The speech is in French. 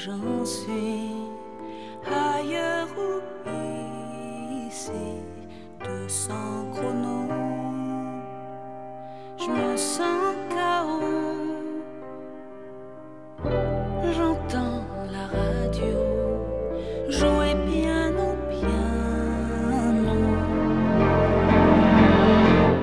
j'en suis, ailleurs ou ici, 200 chronos, je me sens